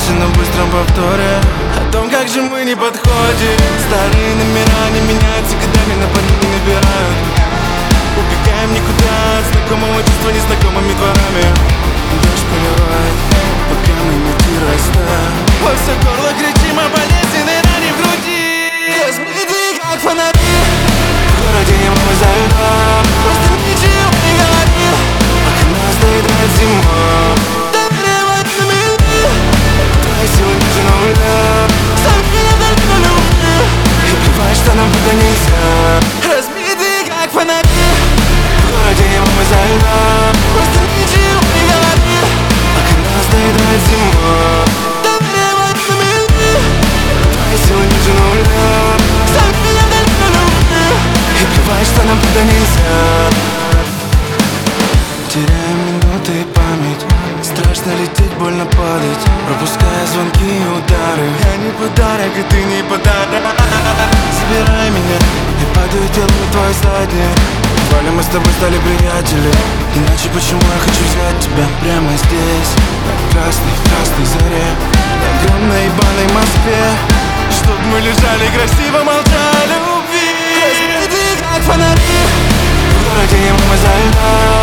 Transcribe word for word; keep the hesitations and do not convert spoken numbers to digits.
дальше на быстром повторе о том, как же мы не подходим. Старые номера не меняются годами, на память не набирают. Убегаем никуда от знакомого чувства незнакомыми дворами. Дождь поливает, пока мы мути растаем. Во все горло кричим о болезненной ране в груди. Разбиты как фонари, в городе небо мы за льдом. Просто ничего не говори, пока нас доедает зима. Доверие в этом мире, твои силы ниже нуля. Сам меня только на любви, и плевать, что нам это нельзя. Разбиты как фонари, в городе небо мы за льдом. Просто ничего не говори, пока нас доедает зима. Доверие в этом мире, твои силы ниже нуля. Сам меня только на любви, и плевать, что нам это нельзя. Теряем минуты и память, страшно лететь, больно падать, пропуская звонки и удары. Я не подарок, и ты не подарок. Забирай меня, и падаю тело на твой задник. Вали, мы с тобой стали приятели, иначе почему я хочу взять тебя прямо здесь, на красной, красной заре, на огромной ебаной Москве, чтоб мы лежали красиво, молчали любви. Разбиты как фонари, в городе небо мы за льдом.